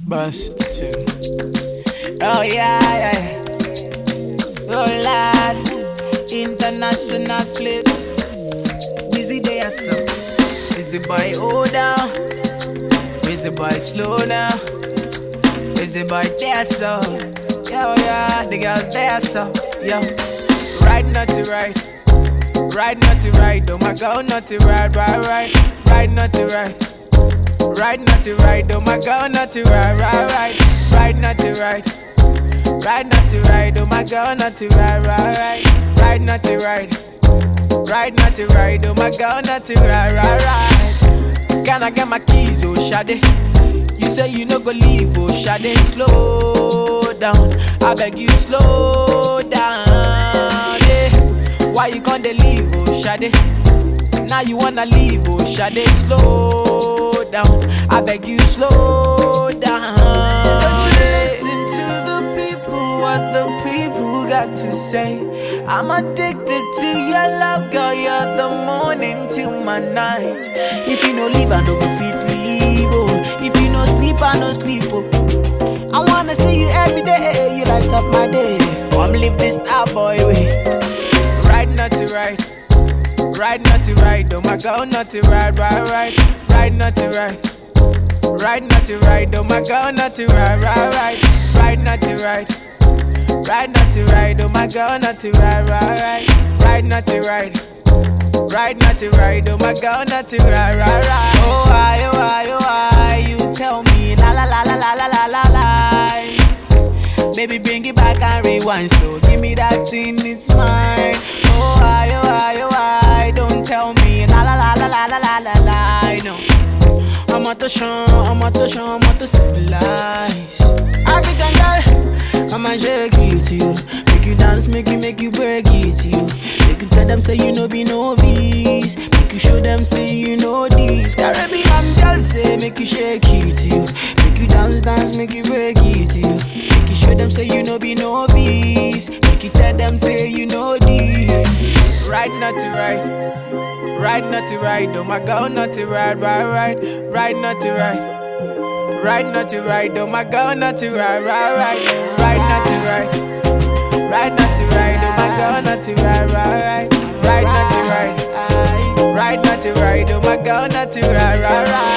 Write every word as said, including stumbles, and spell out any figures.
Bust the tune. Oh yeah, yeah. Oh lad, international flips. Busy there, so busy boy, hold down. Busy boy, slow now. Busy boy, there, so yo yeah, the girls there, so yo. Right, not to right. Right, not to right. Oh my God, not to right, right, right. Right, not to right. Right, not to right, oh my God, not to right, right, right. Right, not to right. Right, not to right, oh my God, not to right, right, right. Right, not to right. Right, not to right, oh my God, not to right, right, right. Can I get my keys, oh Shade? You say you no go leave, oh Shade. Slow down, I beg you, slow down, yeah. Why you can't leave, oh Shade? Now you wanna leave, oh Shade. Slow down, I beg you, slow down. Don't you listen to the people, what the people got to say. I'm addicted to your love, girl, you're the morning till my night. If you no leave, I no go fit leave, oh. If you no sleep, I no sleep, oh. I wanna see you every day, you light up my day. Come live this star boy way. Right, not to right. Right, not to right, oh my God, not to right, right, right. Right, not to right. Right, not to right, oh my God, not to right, right, right. Right, not to right. Right, not to right, oh my God, not to right, right, right. Right, not to right. Right, not to right, oh my God, not to right, right, right. Oh why, oh why, oh why, you tell me la la la la la la la la la. Baby, bring it back and rewind slow. Give me that thing, it's mine. Oh why, oh why, oh why, don't tell me la la la la la la la la la. No, I'm at the show, I'm at the show, I'm at the civilize. African girl, I'ma shake it to you. Make you dance, make you, make you break it to you. Make you tell them say you know be novice. Make you show them say you know this. Caribbean girl say make you shake it to you. Make you dance, dance, make you break it to you. Make you show them say you know be novice. Make you tell them say you know this. Right, not to right. Right, not to right, oh my God, not to right, right, right. Right, not to right. Right, not to right, oh my God, not to right, right, right. Right, not to right. Right, not to right, oh my God, not to right, right, right. Right, not to right. Right, not to right, oh my God, not to right, right, right.